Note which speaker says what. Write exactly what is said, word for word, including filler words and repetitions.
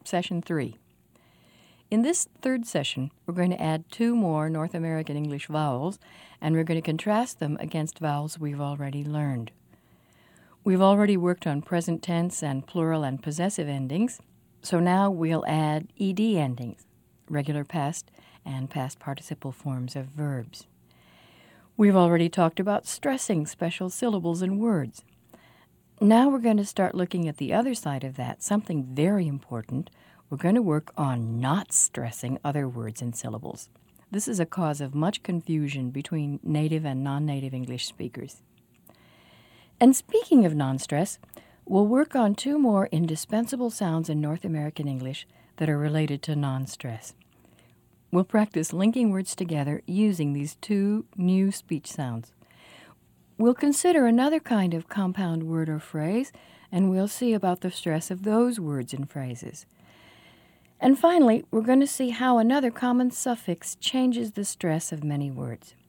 Speaker 1: Session three. In this third session, we're going to add two more North American English vowels, and we're going to contrast them against vowels we've already learned. We've already worked on present tense and plural and possessive endings, so now we'll add ed endings, regular past and past participle forms of verbs. We've already talked about stressing special syllables in words. Now we're going to start looking at the other side of that, something very important. We're going to work on not stressing other words and syllables. This is a cause of much confusion between native and non-native English speakers. And speaking of non-stress, we'll work on two more indispensable sounds in North American English that are related to non-stress. We'll practice linking words together using these two new speech sounds. We'll consider another kind of compound word or phrase, and we'll see about the stress of those words and phrases. And finally, we're going to see how another common suffix changes the stress of many words.